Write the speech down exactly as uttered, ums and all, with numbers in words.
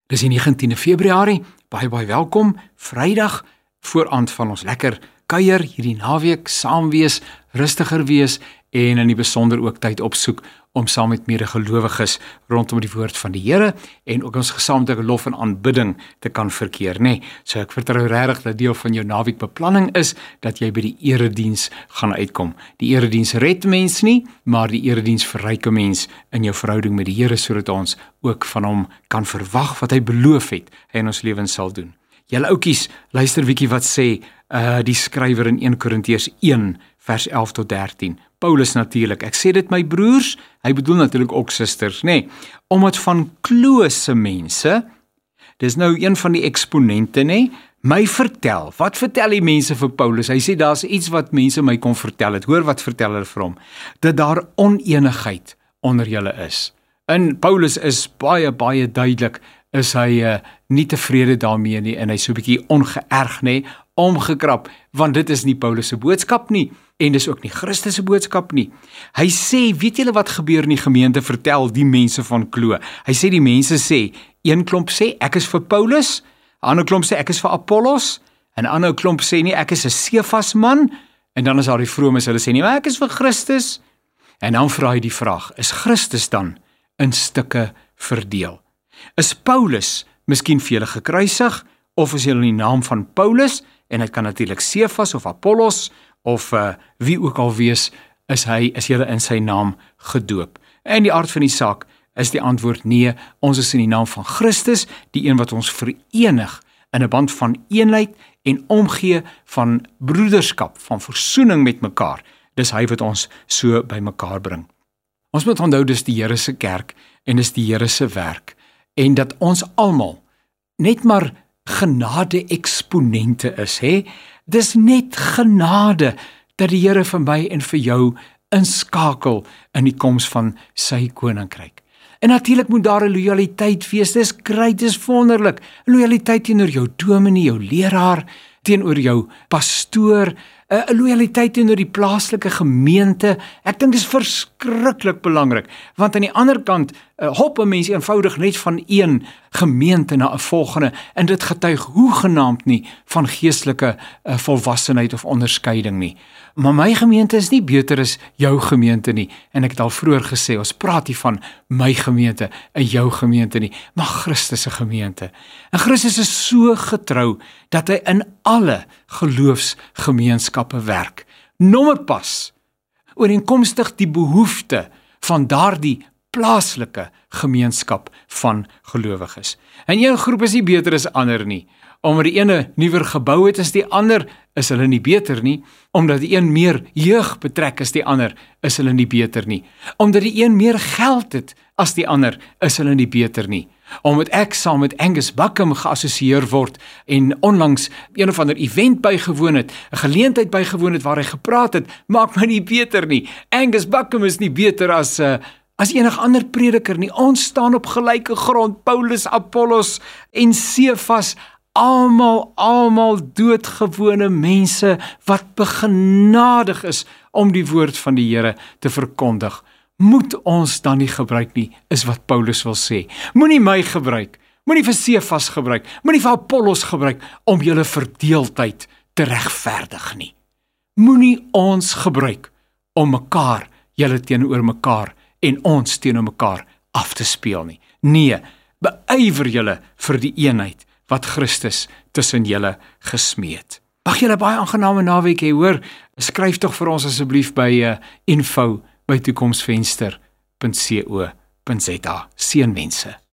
Dis die negentiende Februarie, baie baie welkom, Vrydag, vooraand van ons lekker kuier, hierdie naweek, saam wees, rustiger wees, en in die besonder ook tyd opsoek, om saam met medegelowiges rondom die woord van die Here, en ook ons gesamentlike lof en aanbidding te kan verkeer, nee. So ek vertrou regtig dat deel van jou naweekbeplanning is, dat jy by die erediens gaan uitkom. Die erediens red mens nie, maar die erediens verryk 'n mens in jou verhouding met die Here, sodat ons ook van hom kan verwag wat hy beloof het, hy in ons lewens sal doen. Julle oukies, luister bietjie wat sê uh, die skrywer in Eerste Korintiërs een, vers elf tot dertien. Paulus natuurlik, ek sê dit my broers, hy bedoel natuurlik ook susters, nee, omdat van klose mense, dis nou een van die eksponente, nee, my vertel, wat vertel die mense vir Paulus? Hy sê, daar's iets wat mense my kon vertel het, hoor wat vertel hulle vir hom, dat daar onenigheid onder julle is. En Paulus is baie, baie duidelik, is hy uh, nie tevrede daarmee nie, en hy so 'n bietjie ongeërg, nee, omgekrap, want dit is nie Paulus se boodskap nie, en dis ook nie Christus se boodskap nie. Hy sê, weet julle wat gebeur in die gemeente, vertel die mense van Klo. Hy sê, die mense sê, een klomp sê, ek is vir Paulus, 'n ander klomp sê, ek is vir Apollos, en 'n ander klomp sê nie, ek is 'n Sefas man, en dan is daar die vromes, hulle sê nie, maar ek is vir Christus, en dan vra hy die vraag, is Christus dan in stukke verdeel? Is Paulus miskien vir julle gekruisig, of is julle in die naam van Paulus, en dit kan natuurlik Sefas of Apollos, of uh, wie ook al wees, is hy, is julle in sy naam gedoop. En die aard van die saak is die antwoord nee, ons is in die naam van Christus, die een wat ons verenig in 'n band van eenheid en omgee van broederskap, van versoening met mekaar. Dis hy wat ons so by mekaar bring. Ons moet onthou, dis die Here se kerk en dis die Here se werk, en dat ons almal net maar genade eksponente is, hè? Dis net genade dat die Here vir my en vir jou inskakel in die koms van sy koninkryk. En natuurlik moet daar 'n lojaliteit wees, dis great, dis wonderlik. Lojaliteit teenoor jou dominee, jou leraar, teenoor jou pastoor, 'n lojaliteit teenoor die plaaslike gemeente. Ek dink dis verskriklik belangrik, want aan die ander kant uh, hop 'n mens eenvoudig net van een gemeente na 'n volgende, en dit getuig hoegenaamd nie van geestelike uh, volwassenheid of onderskeiding nie. Maar my gemeente is nie beter as jou gemeente nie, en ek het al vroeër gesê, ons praat nie van my gemeente en jou gemeente nie, maar Christus se gemeente. En Christus is so getrou, dat hy in alle geloofsgemeenskappe werk. Nommerpas, ooreenkomstig die behoefte van daardie plaaslike gemeenskap van gelowiges. En een groep is nie beter as ander nie. Omdat die ene nuwer gebou het as die ander, is hulle nie beter nie. Omdat die een meer jeug betrek as die ander, is hulle nie beter nie. Omdat die een meer geld het as die ander, is hulle nie beter nie. Omdat ek saam met Angus Buckham geassosieer word en onlangs een of ander event bygewoon het, 'n geleentheid bygewoon het waar hy gepraat het, maak my nie beter nie. Angus Buckham is nie beter as uh, as enig ander prediker nie. Ons staan op gelyke grond, Paulus, Apollos en Sefas, almal, almal doodgewone mense wat begenadig is om die woord van die Here te verkondig. Moet ons dan nie gebruik nie, is wat Paulus wil sê. Moenie my gebruik, moenie vir Sefas gebruik, moenie vir Apollos gebruik om julle verdeeldheid te regverdig nie. Moenie ons gebruik om mekaar, julle teenoor mekaar en ons teenoor mekaar af te speel nie. Nee, beywer julle vir die eenheid wat Christus tussen julle gesmeed. Mag julle baie aangename naweek hê, hoor. Skryf tog vir ons asseblief by uh, info by toekomsvenster punt co punt za. Seënwense.